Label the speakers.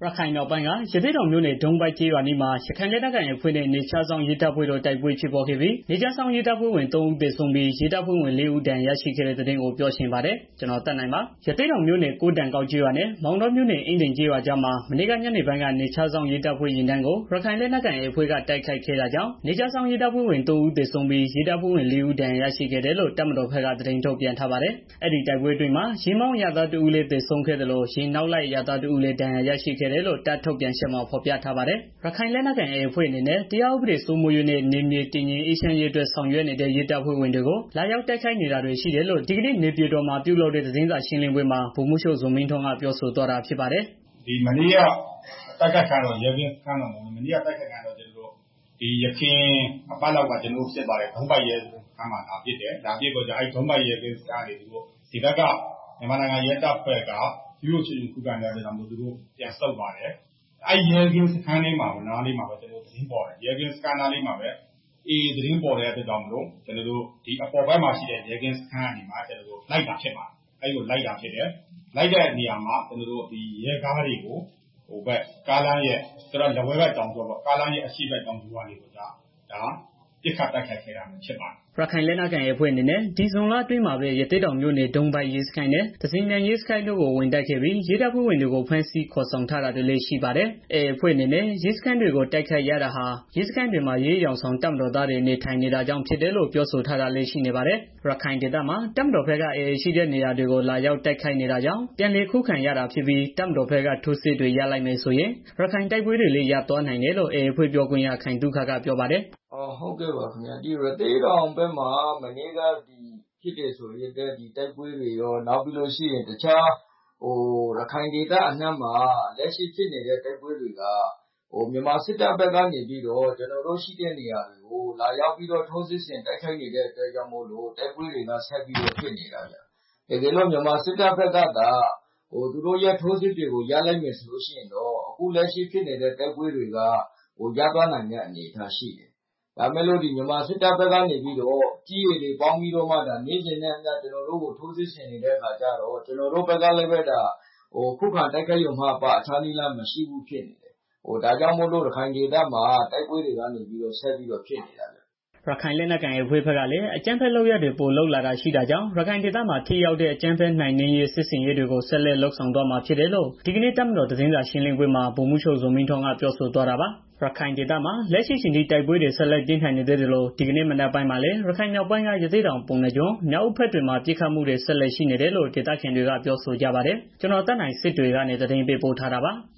Speaker 1: ရခိုင်မြောက်ပိုင်းက ရသေ့တောင်မြို့နယ် ဒုံးပိုက်ကျေးရွာအနီးမှာ ရခိုင်လက်နက်ကိုင်အဖွဲ့နဲ့ နယ်ခြားစောင့်ရဲတပ်ဖွဲ့တို့ တိုက်ပွဲဖြစ်ပွားခဲ့ပြီး နယ်ခြားစောင့်ရဲတပ်ဖွဲ့ဝင် ၃ ဦး သေဆုံးပြီး ရဲတပ်ဖွဲ့ဝင် ၄ ဦး ဒဏ်ရာရရှိခဲ့တဲ့သတင်းကို ပြောချင်ပါတယ်။ ဗွီအိုအေမြန်မာပိုင်းသတင်းထောက် ကိုသက်နိုင်က ရသေ့တောင်မြို့နယ် ကိုးတန်ကောက်ကျေးရွာနဲ့ မောင်တောမြို့နယ် အင်းဒင်ကျေးရွာကြားမှာ မနေ့က ညနေပိုင်းက နယ်ခြားစောင့်ရဲတပ်ဖွဲ့ယာဉ်တန်းကို ရခိုင်လက်နက်ကိုင် AA အဖွဲ့က တိုက်ခိုက်ခဲ့တာကြောင့် နယ်ခြားစောင့်ရဲတပ်ဖွဲ့ဝင် ၃ ဦး သေဆုံးပြီး ရဲတပ်ဖွဲ့ဝင် ၄ ဦး ဒဏ်ရာရရှိခဲ့တယ်လို့ တပ်မတော်ဘက်က သတင်းထုတ်ပြန်ထားပါတယ်။ အဲဒီတိုက်ပွဲအတွင်းမှာ ယာဉ်မောင်းအရပ်သားတစ်ဦးလည်း သေဆုံးခဲ့သလို ယာဉ်နောက်လိုက် အရပ်သားတစ်ဦးလည်း ဒဏ်ရာရရှိခဲ့တယ်လို့ တပ်ထုတ်ပြန်ချက်မှာ ဖော်ပြထားပါတယ်။ ရခိုင်လက်နက်ကိုင် AA အဖွဲ့အနေနဲ့ တရားဥပဒေစိုးမိုးရေးနဲ့ နယ်မြေတည်ငြိမ်အေးချမ်းရေးအတွက် ဆောင်ရွက်နေတဲ့ ရဲတပ်ဖွဲ့ဝင်တွေကို လာရောက်တိုက်ခိုက်နေတာတွေ ရှိတယ်လို့ ဒီကနေ့ နေပြည်တော်မှာ ပြုလုပ်တဲ့ သတင်းစာရှင်းလင်းပွဲမှာ ဗိုလ်မှူးချုပ် ဇော်မင်းထွန်းက ပြောဆိုသွားတာဖြစ်ပါတယ်။
Speaker 2: "မနေ့က တိုက်ခိုက်ခံရတဲ့ ရဲကင်းစခန်းတော့ မနေ့က တိုက်ခိုက်ခံရတော့ ယခင်အပတ်လောက်က ဖြစ်သွားတဲ့ ဒုံးပိုက်ရဲစခန်းမှာ လာပစ်တယ်။ လာပစ်တော့ အဲဒီဒုံးပိုက်ရဲကင်းစခန်းကနေ ဒီဘက်က မြန်မာနိုင်ငံရဲတပ်ဖွဲ့က ခုခံတဲ့အတွက်ကြောင့် သူတို့ ပြန်ဆုတ်သွားတယ်။ အဲဒီရဲကင်းစခန်းနားမှာပဲ သတင်းပေါ်တယ်။ ရဲကင်းစခန်းနားလေးမှာပဲ AA သတင်းပေါ်တဲ့အတွက်ကြောင့် ဒီအပေါ်ဘက်မှာရှိတဲ့ ရဲကင်းစခန်းကနေမှ လိုက်တာဖြစ်ပါတယ်။ လိုက်တဲ့နေရာမှာ ရဲကားတွေကို ကားလမ်းရဲ့ လက်ဝဲဘက်တောင်ကြောပေါ့ ကားလမ်းရဲ့ အရှေ့ဘက်တောင်ကြောကနေ ပစ်ခတ်တိုက်ခိုက်ခဲ့တာဖြစ်ပါတယ်။
Speaker 1: " ရခိုင်လက်နက်ကိုင် AA အဖွဲ့အနေနဲ့ ဒီဇွန်လအတွင်းမှာပဲ ရသေ့တောင်မြို့နယ် ဒုံးပိုက်ရဲစခန်းနဲ့ သဇင်ပြိုင်ရဲစခန်းတို့ကို ဝင်တိုက်ခဲ့ပြီး ရဲတပ်ဖွဲ့ဝင်တွေကို ဖမ်းဆီးခေါ်ဆောင်ထားတာတွေလည်း ရှိပါတယ်။ AA အဖွဲ့အနေနဲ့ ရဲစခန်းတွေကို တိုက်ခိုက်ရတာဟာ ရဲစခန်းတွေမှာ ရဲအယောင်ဆောင် တပ်မတော်သားတွေ နေထိုင်နေတာကြောင့် ဖြစ်တယ်လို့ ပြောဆိုထားတာလည်း ရှိနေပါတယ်။ ရခိုင်ဒေသမှာ တပ်မတော်ဘက်က AA ရှိတဲ့နေရာတွေကို လာရောက်တိုက်ခိုက်နေတာကြောင့် ပြန်လည်ခုခံရတာဖြစ်ပြီး တပ်မတော်ဘက်က ထိုးစစ်တွေ ရပ်လိုက်မယ်ဆိုရင် ရခိုင်တိုက်ပွဲတွေလည်း ရပ်သွားနိုင်တယ်လို့ AA အဖွဲ့ပြောခွင့်ရ ခိုင်သုခက ပြောပါတယ်။
Speaker 3: "ဒီရသေ့တောင်ဘက်မှာ မနေ့က ဖြစ်တယ်ဆိုတဲ့ တိုက်ပွဲတွေရော နောက်ပြီးတော့ ရခိုင်ဒေသအနှံ့မှာ လက်ရှိဖြစ်နေတဲ့ တိုက်ပွဲတွေက မြန်မာစစ်တပ်ဘက်ကနေပြီးတော့ ကျနော်တို့ ရှိတဲ့နေရာတွေကို လာရောက်ပြီးတော့ ထိုးစစ်ဆင်တိုက်ခိုက်နေတဲ့အတွက်ကြောင့်မို့လို့ တိုက်ပွဲတွေက ဆက်ပြီးတော့ ဖြစ်နေတာဗျာ။ တကယ်လို့ မြန်မာစစ်တပ်ဘက်ကသာ သူတို့ရဲ့ ထိုးစစ်တွေကို ရပ်လိုက်မယ်ဆိုရင်တော့ အခုလက်ရှိဖြစ်နေတဲ့ တိုက်ပွဲတွေက ရပ်သွားနိုင်တဲ့ အနေအထားရှိတယ်။ ဒါပေမဲ့ မြန်မာစစ်တပ်ဘက်ကနေပြီးတော့ ကြည်း၊ ရေ ပေါင်းပြီးတော့မှ နေ့စဉ်နဲ့အမျှ ကျနော်တို့ကို ထိုးစစ်ဆင်နေတဲ့အခါကျတော့ ကျနော်တို့ဘက်ကလည်း ခုခံတိုက်ခိုက်ရုံမှအပ အခြားနည်းလမ်းမရှိဘူးဖြစ်နေတယ်။ ဒါကြောင့်မို့လို့ ရခိုင်ဒေသမှာ တိုက်ပွဲတွေက ဆက်ပြီးတော့ ဖြစ်နေတာဗျာ။
Speaker 1: " ရခိုင်လက်နက်ကိုင် AA အဖွဲ့ဘက်ကလည်း အကြမ်းဖက်လုပ်ရပ်တွေ ပိုလုပ်လာတာရှိတာကြောင့် ရခိုင်ဒေသမှာ ထိရောက်တဲ့ အကြမ်းဖက်နှိမ်နင်းရေး စစ်ဆင်ရေးတွေကို ဆက်လက်လုပ်ဆောင်သွားမှာဖြစ်တယ်လို့ ဒီကနေ့ တပ်မတော်သတင်းစာရှင်းလင်းပွဲမှာ ဗိုလ်မှူးချုပ် ဇော်မင်းထွန်းက ပြောဆိုသွားတာပါ။ ရခိုင်ဒေသမှာ လက်ရှိအချိန်ထိ တိုက်ပွဲတွေ ဆက်လက်ပြင်းထန်နေသေးသလို ဒီကနေ့ မနက်ပိုင်းမှာလည်း ရခိုင်မြောက်ပိုင်းက ရသေ့တောင် ပုဏ္ဏားကျွန်း မြောက်ဦးဘက်တွေမှာ ပစ်ခတ်မှုတွေ ဆက်လက်ရှိနေတယ်လို့ ဒေသခံတွေက ပြောဆိုကြပါတယ်။ ဗွီအိုအေမြန်မာပိုင်းသတင်းထောက် ကိုသက်နိုင် စစ်တွေက သတင်းပေးပို့ထားတာပါ။